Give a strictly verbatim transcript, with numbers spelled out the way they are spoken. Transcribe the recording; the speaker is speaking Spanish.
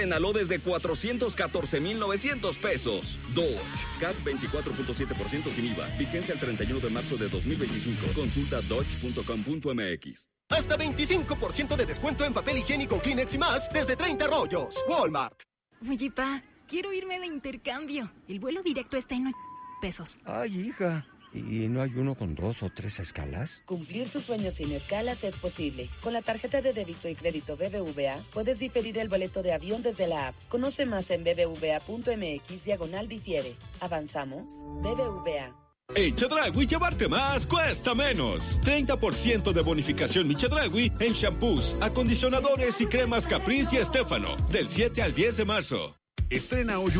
Estrénalo desde cuatrocientos catorce mil novecientos pesos. Dodge, C A T veinticuatro punto siete por ciento sin I V A. Vigencia el treinta y uno de marzo de dos mil veinticinco. Consulta dodge punto com punto m x. Hasta veinticinco por ciento de descuento en papel higiénico Kleenex y más desde treinta rollos. Walmart. Oye, pa, quiero irme de intercambio. El vuelo directo está en pesos. Ay, hija. ¿Y no hay uno con dos o tres escalas? Cumplir tus sueños sin escalas es posible. Con la tarjeta de débito y crédito B B V A, puedes diferir el boleto de avión desde la app. Conoce más en bbva.mx diagonal difiere. ¿Avanzamos? B B V A. En Chedraui llevarte más cuesta menos. treinta por ciento de bonificación Mi Chedraui en shampoos, acondicionadores y cremas Caprice y Estefano. Del siete al diez de marzo. Estrena hoy